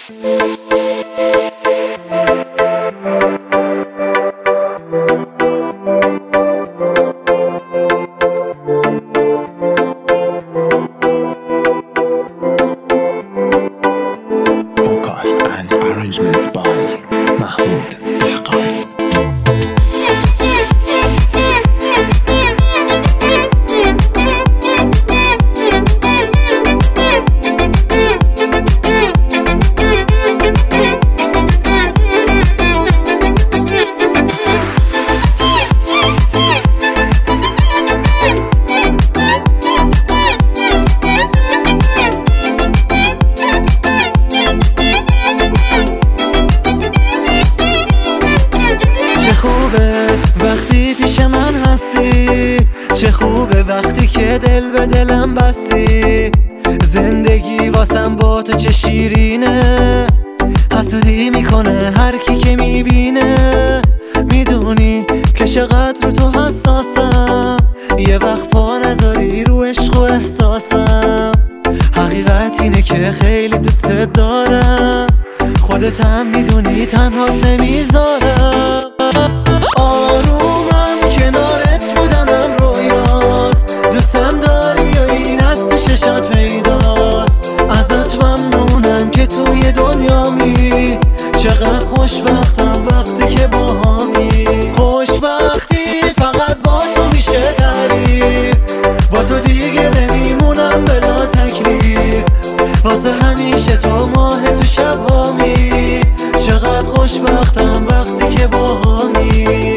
Vocal and arrangements by Mahmoud Dehqani. وقتی پیش من هستی، چه خوبه وقتی که دل به دلم بستی. زندگی واسم با تو چه شیرینه، حسودی میکنه هر کی که میبینه. میدونی که چقدر رو تو حساسم، یه وقت پا نذاری رو عشق و احساسم. حقیقت اینه که خیلی دوست دارم، خودت هم میدونی تنها نمیذارم. آرومم کنارت بودنم رویاست، دوستم داری و این از تو چشات پیداست. ازت ممنونم که توی دنیامی، چقدر خوشبختم وقتی که باهامی. خوشبختی فقط با تو میشه تعریف، با تو دیگه نمیمونم بلا تکلیف. واسه همیشه تو ماه تو شبهامی، چقدر خوشبختم وقتی که باهامی.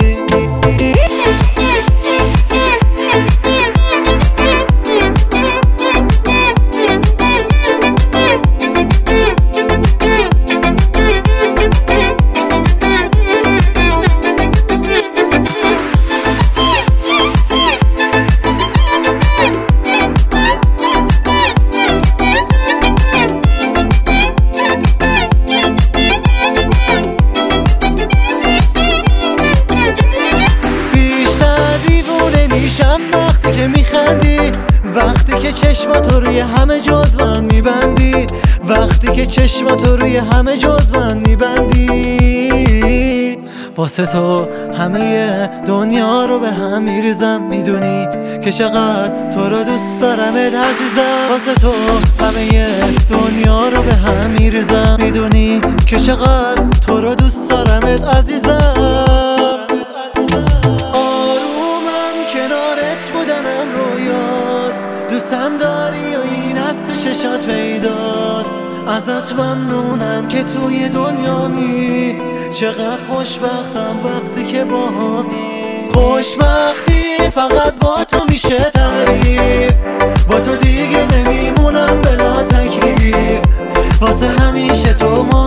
وقتی که میخندی، وقتی که چشماتو روی همه جز من میبندی، وقتی که چشماتو روی همه جز من میبندی. واسه تو همه دنیا رو به هم میریزم، میدونی که چقدر تو رو دوست دارمت عزیزم. واسه تو همه دنیا رو به هم میریزم، میدونی که چقدر تو رو دوست دارمت عزیزم. بودنم رویاست، دوستم داری و این از تو چشات پیداست. ازت ممنونم که توی دنیامی، چقدر خوشبختم وقتی که باهامی. خوشبختی فقط با تو میشه تعریف، با تو دیگه نمیمونم بلا تکلیف. واسه همیشه تو